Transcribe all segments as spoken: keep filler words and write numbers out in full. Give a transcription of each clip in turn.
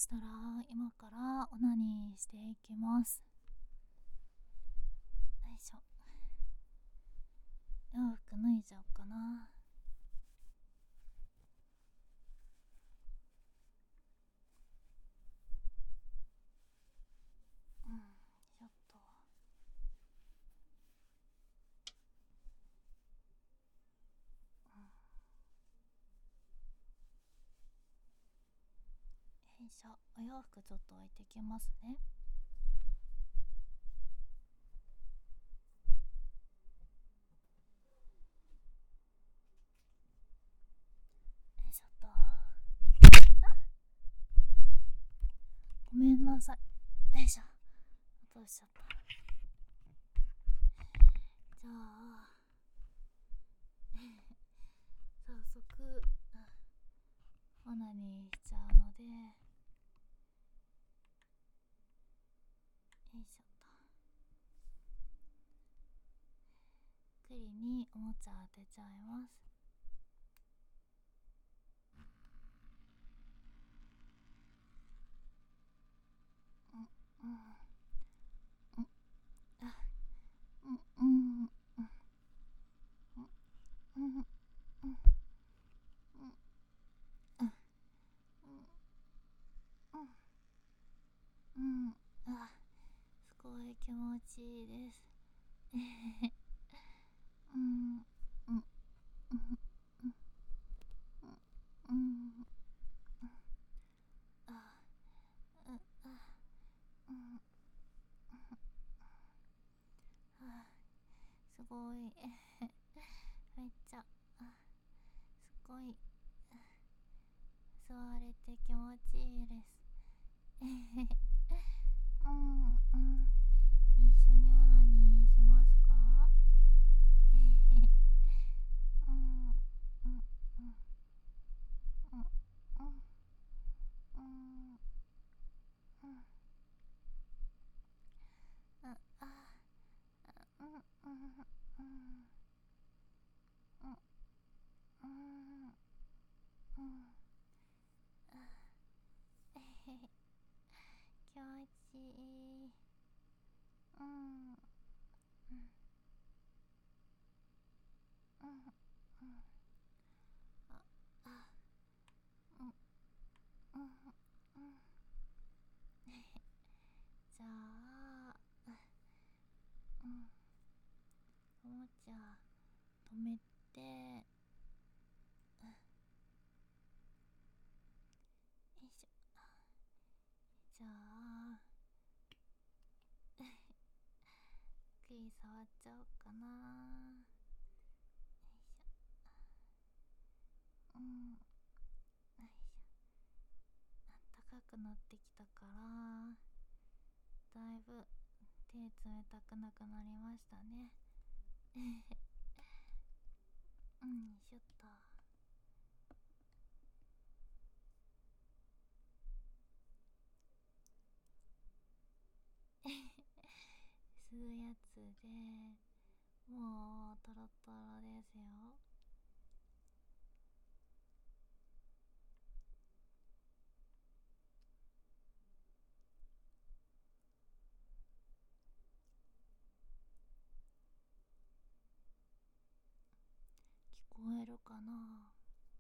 したら今からオナニーしていきます。よいしょ。洋服脱いじゃおうかな。うん、ちょっとよいしょ。お洋服ちょっと置いてきますね。よいしょっと。ごめんなさい。よいしょ。落としちゃった。じゃあ早速オナニーしちゃうので、よいしょっと。栗におもちゃ当てちゃいます。うんうんうんあうんうんうんうんうんうんうんあ、すごい気持ちいいです。うんうんうんうんうんあうんあうんあ、すごいめっちゃすごい座れて気持ちいいです。うんうん一緒にオナニーしますか？うんうんうんうんうんうんうんああうんうんうんうんうんうん気持ちいい。うんうんうんうんああうんうんうんじゃあうんおもちゃ止めて、よいしょ。じゃあ栗触っちゃおうかな。よいしょ。うんよいしょ。あったかくなってきたからだいぶ手冷たくなくなりましたね。うんしょっと。吸うやつでもうトロトロですよ。聞こえるかな？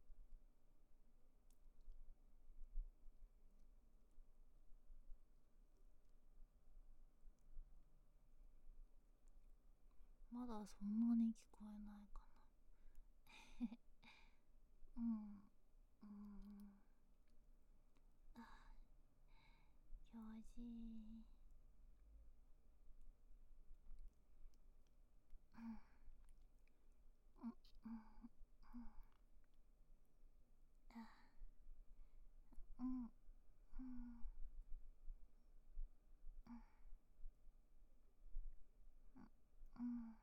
まだそんなに聞こえないかな。うんうんあ気持ちいい。うんうんうんうんあうんうんうんうん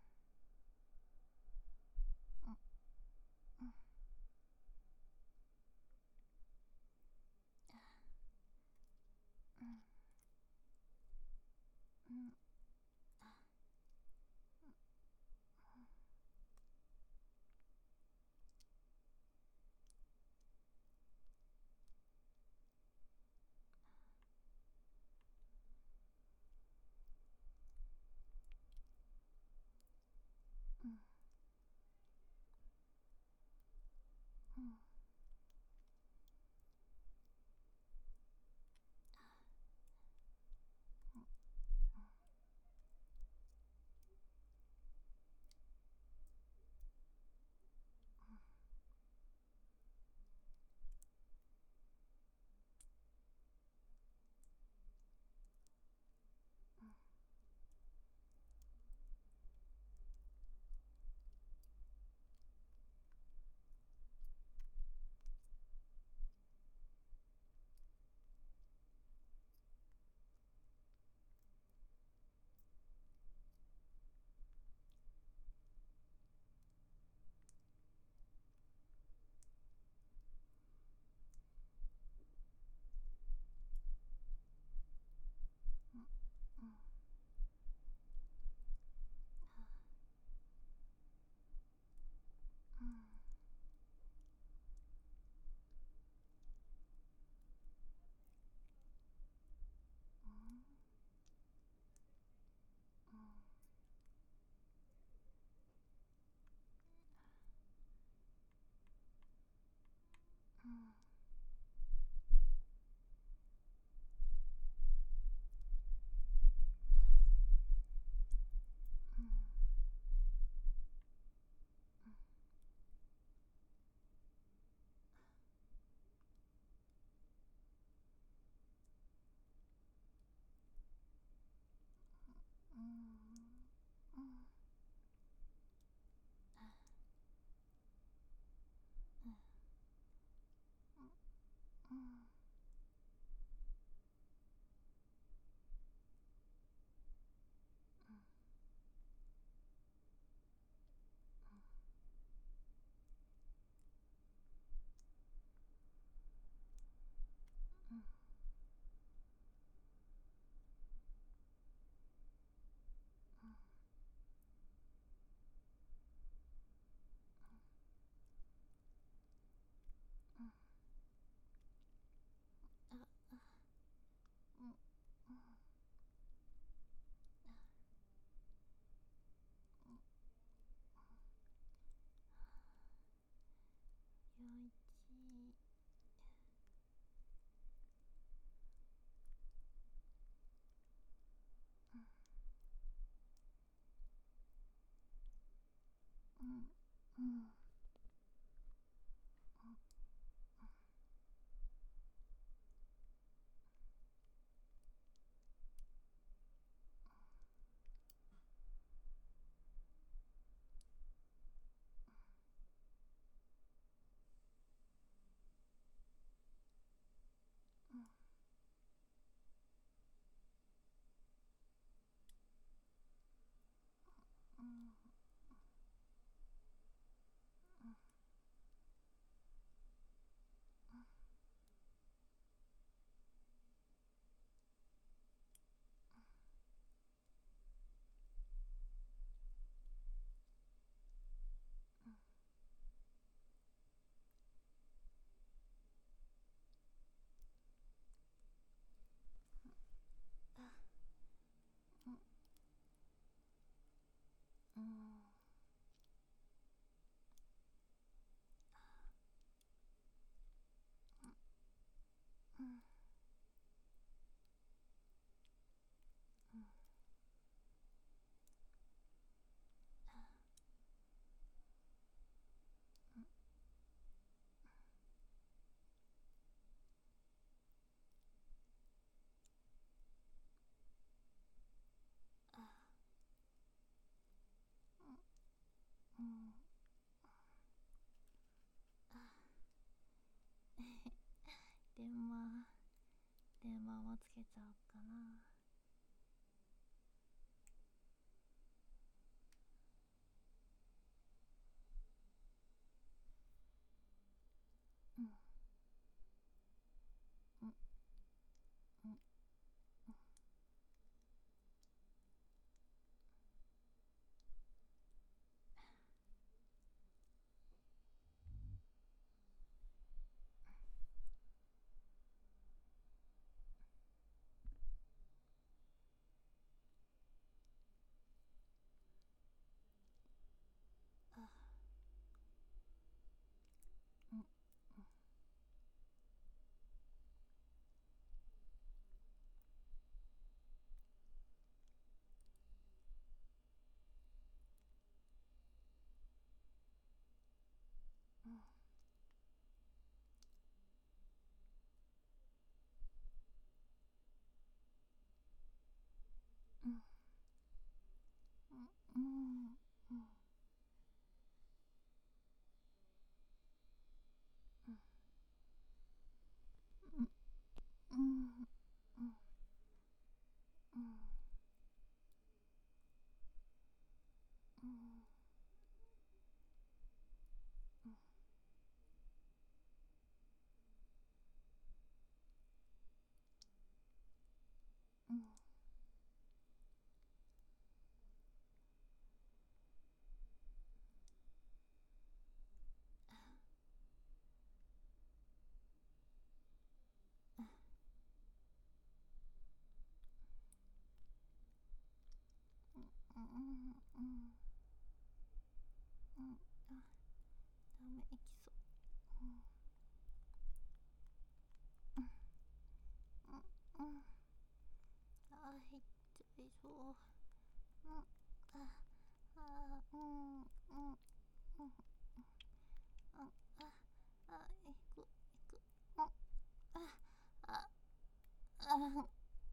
うんうんうん。うん。うん。うん。うん。電話電話もつけちゃおうかな。うん。うん。うん。うん。うん。うん。うん。うん。うん。うん。うん。うん。うん。うん。うん。うん。あ、ダメ、いきそう。うん。うん。うん。あ、いっちゃいそう。うん。あ、あ、うん。うん。うん。うん。あ、あ、いく、いく。うん。あ、あ、あ、うん。うん。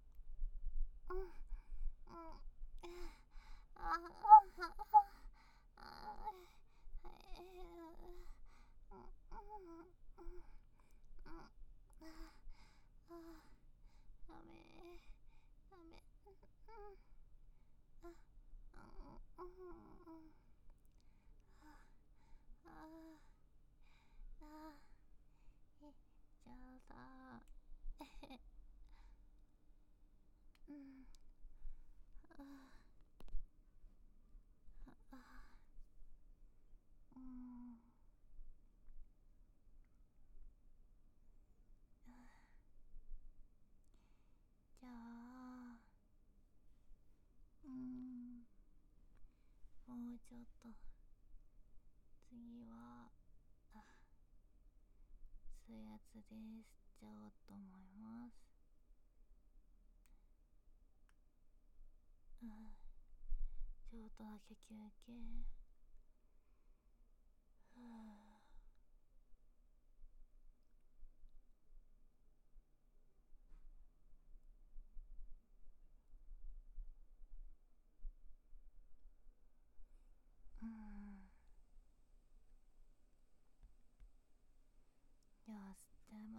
あ、あ、あ、あ、えー、うん。うん。うん。うん。あ、ダメ、ダメ。うん。あ、うん。うん。あ、あ、あ、いっちゃった。うん。あ、あ、うん。じゃあ、うん、もうちょっと、次は、あ、水圧で吸っちゃおうと思います。うん、ちょっとだけ休憩。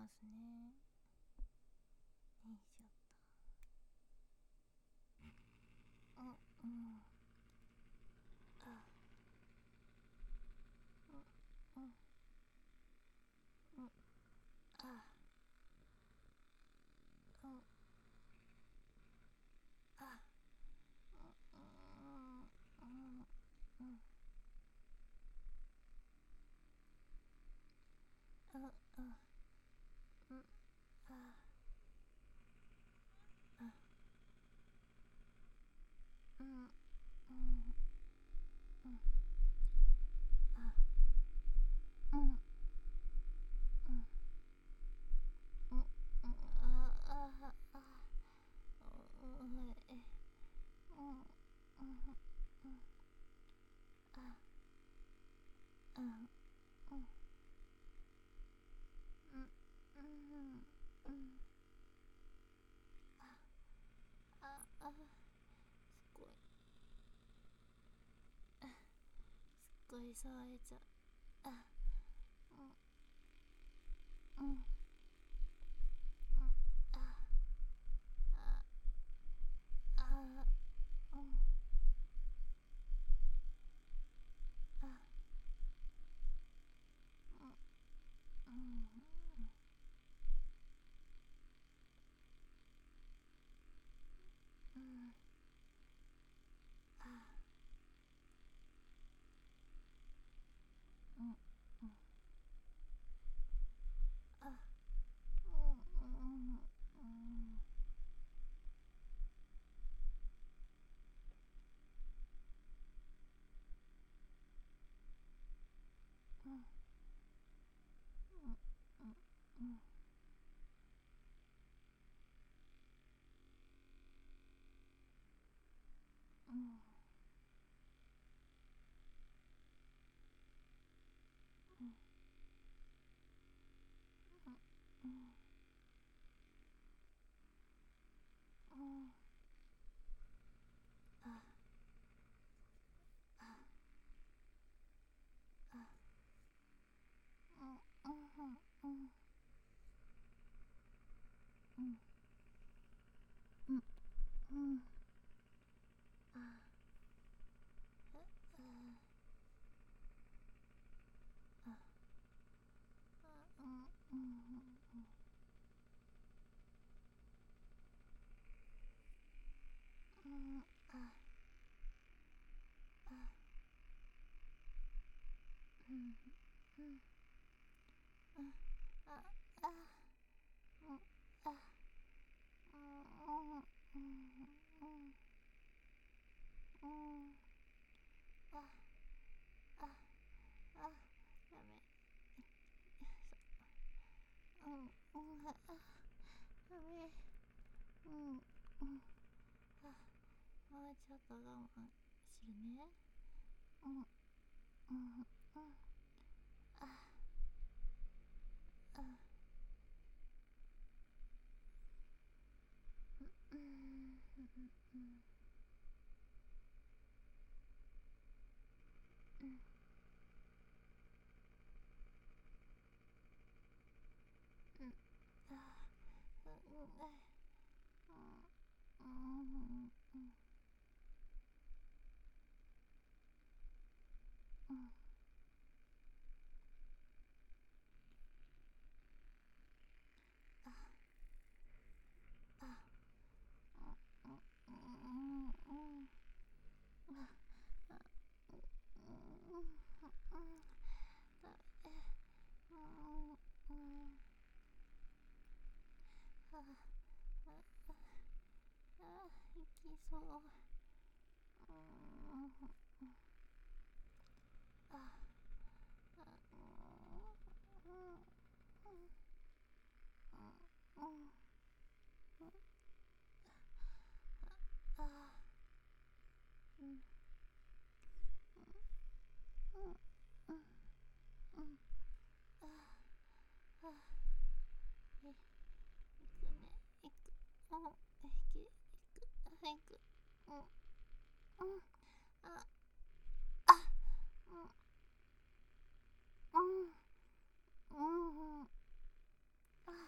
ますね。よいしょっと。うんうん。あうんうんうんあうんあうんうんうんうんうんうんああうんうんうんあうんうんうんうんあああうんえうんうんうんあうんうんうんうんうんあああすごいあすっごい触れちゃうあうんうんうんあああうんあうんうんうんあうんうんあうんうんうんうんうんうんうんうんうんうんあああうんうんうんうんうんうんあああうんうんうんああうんうんあああうんあうんうんうんあああダメうんうんあダメうんうんあもうちょっと我慢するねうんうんうんああうんうんうんうんうんあうんうんうんうんうんああうんうんうんああうんうんだえうんうんあああいきそううんああうんうんうんあうんうんうんうんああえいくねいくうんいくいくはいくうんうんああうんうんうんあ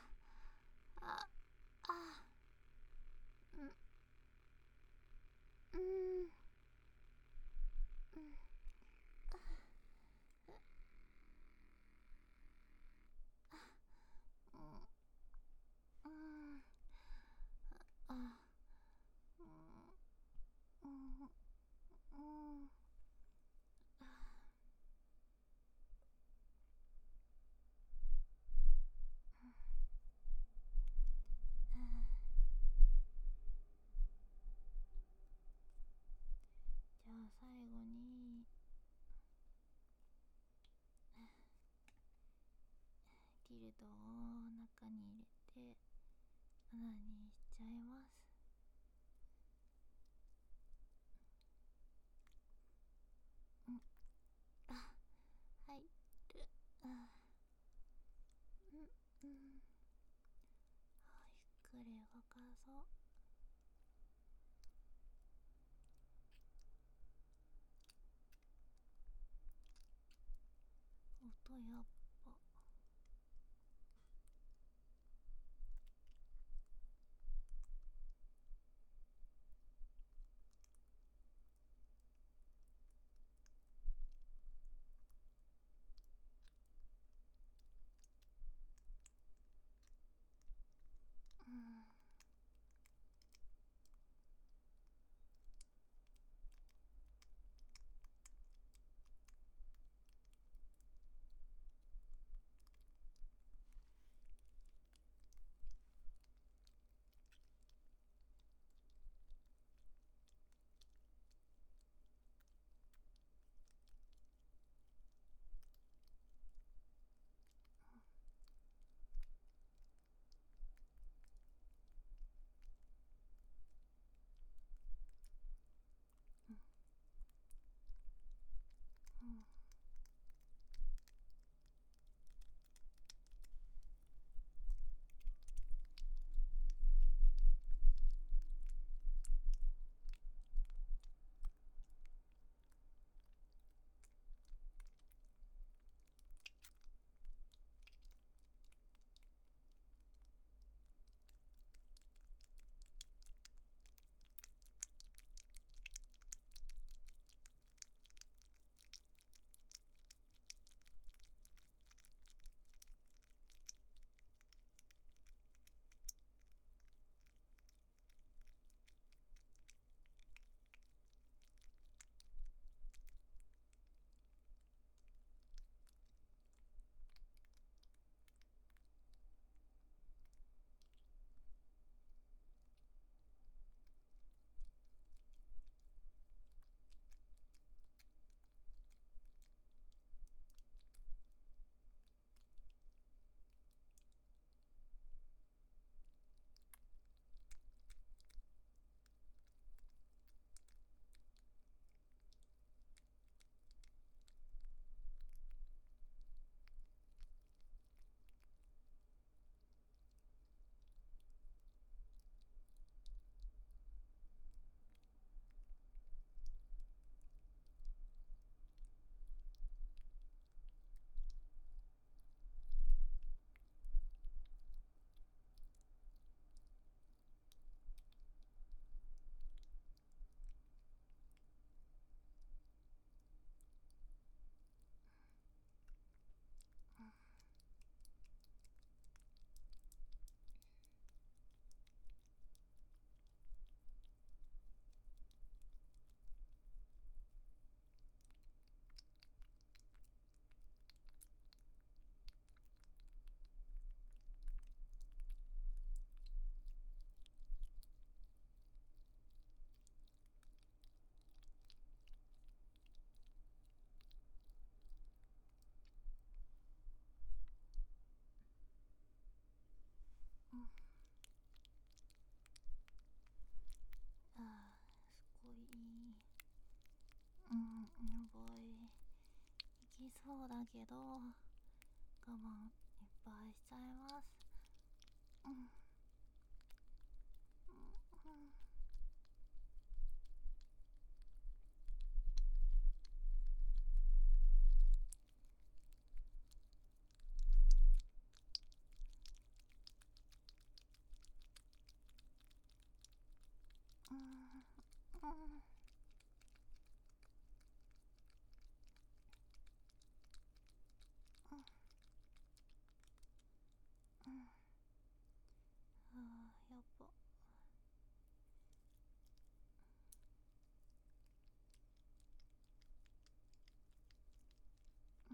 ドを中に入れて穴にしちゃいます。うん、あ、入る。あ、うんうん、ゆっくり動かそう。音やっぱうん。うん、うん、あー、すごい。うん、やばい。いきそうだけど我慢いっぱいしちゃいます。うん、うん、うん、うん、うん、うん、うん、あー、やっぱ、うん、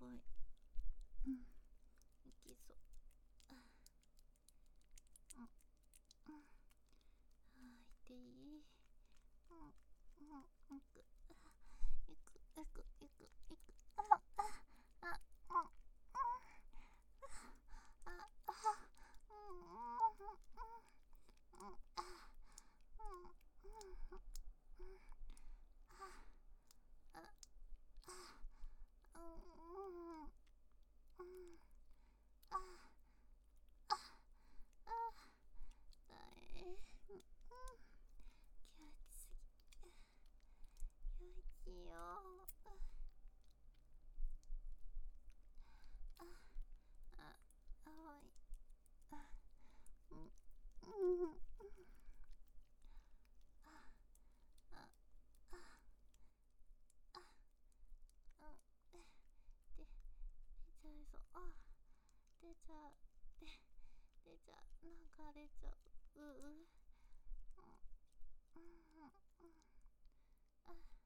ごい。うん、いきそう。うんうん、あー痛い。うんうん、いくいくいくいくいく、ああああああああ、うんうんうんうん、あうんうんうん、あああ、うんうんうん、あああ、だえ、うん、気持ちすぎ、気持ちいいよ。ああ、あおい、あ、うんうんうん、ああああ、うん、で、出ちゃいそう。あ、出ちゃう。で、出ちゃう。なんか出ちゃう。うう。うん、うん、うん。あ、